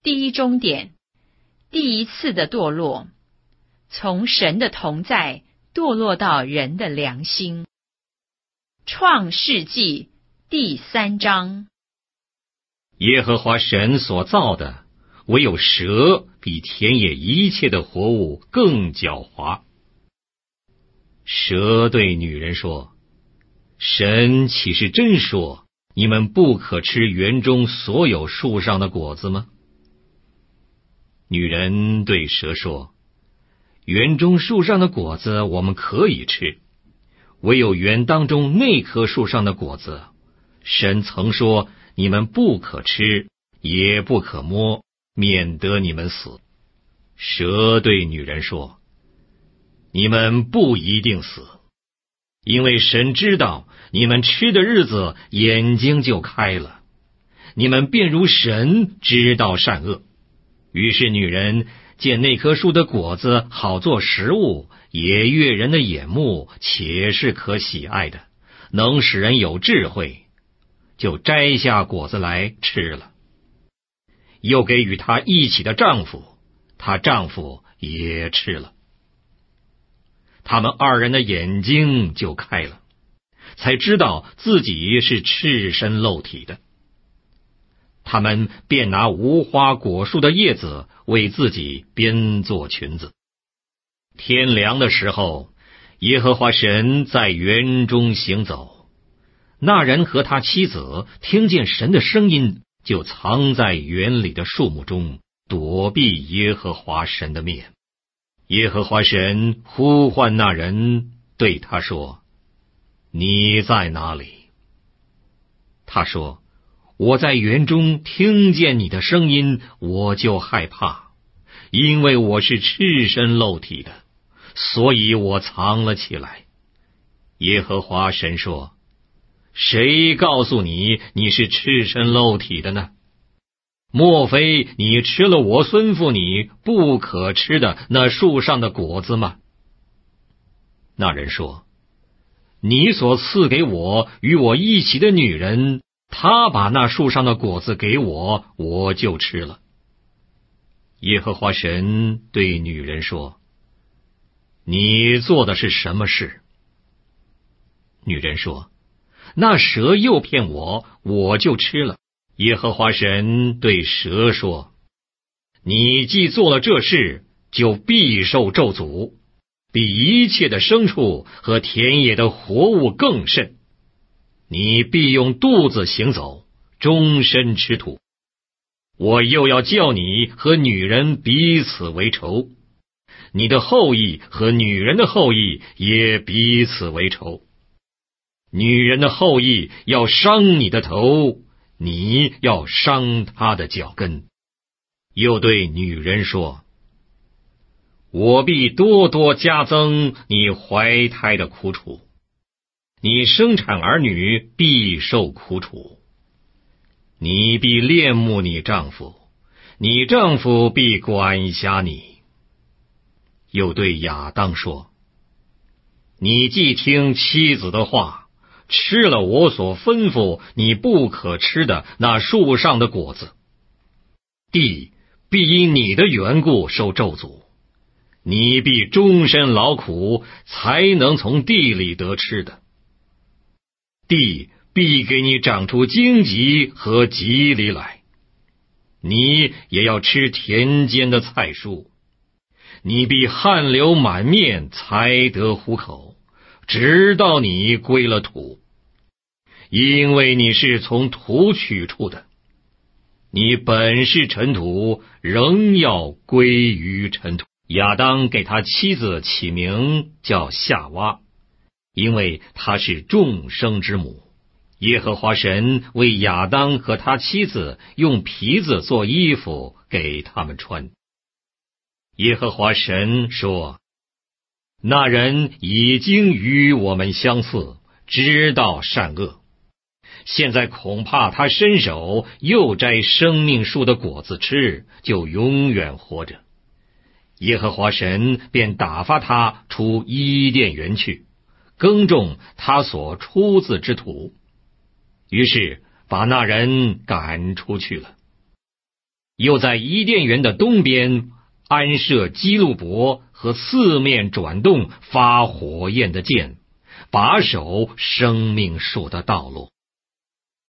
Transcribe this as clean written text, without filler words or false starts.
第一终点，第一次的堕落，从神的同在堕落到人的良心。创世纪第3章。 耶和华神所造的，唯有蛇比田野一切的活物更狡猾。蛇对女人说：神岂是真说，你们不可吃园中所有树上的果子吗？女人对蛇说：园中树上的果子我们可以吃，唯有园当中那棵树上的果子，神曾说你们不可吃，也不可摸，免得你们死。蛇对女人说：你们不一定死，因为神知道你们吃的日子眼睛就开了，你们便如神知道善恶。于是女人见那棵树的果子好做食物，也悦人的眼目，且是可喜爱的，能使人有智慧，就摘下果子来吃了，又给与她一起的丈夫，她丈夫也吃了。他们二人的眼睛就开了，才知道自己是赤身露体的。他们便拿无花果树的叶子为自己编做裙子。天凉的时候，耶和华神在园中行走，那人和他妻子听见神的声音，就藏在园里的树木中，躲避耶和华神的面。耶和华神呼唤那人，对他说：你在哪里？他说：我在园中听见你的声音，我就害怕，因为我是赤身露体的，所以我藏了起来。耶和华神说：谁告诉你你是赤身露体的呢？莫非你吃了我吩咐你不可吃的那树上的果子吗？那人说：你所赐给我与我一起的女人，她把那树上的果子给我，我就吃了。耶和华神对女人说：你做的是什么事？女人说：那蛇诱骗我，我就吃了。耶和华神对蛇说：你既做了这事，就必受咒诅，比一切的牲畜和田野的活物更甚。你必用肚子行走，终身吃土。我又要叫你和女人彼此为仇，你的后裔和女人的后裔也彼此为仇。女人的后裔要伤你的头，你要伤她的脚跟。又对女人说：我必多多加增你怀胎的苦楚，你生产儿女必受苦楚。你必恋慕你丈夫，你丈夫必管辖你。又对亚当说：你既听妻子的话，吃了我所吩咐你不可吃的那树上的果子，地必因你的缘故受咒诅，你必终身劳苦，才能从地里得吃的。地必给你长出荆棘和棘藜来，你也要吃田间的菜蔬，你必汗流满面才得糊口，直到你归了土，因为你是从土取出的，你本是尘土，仍要归于尘土。亚当给他妻子起名叫夏娃，因为她是众生之母。耶和华神为亚当和他妻子用皮子做衣服给他们穿。耶和华神说：那人已经与我们相似，知道善恶，现在恐怕他伸手又摘生命树的果子吃，就永远活着。耶和华神便打发他出伊甸园去，耕种他所出自之土，于是把那人赶出去了。 又在伊甸园的东边安设基路伯和四面转动发火焰的剑，把守生命树的道路。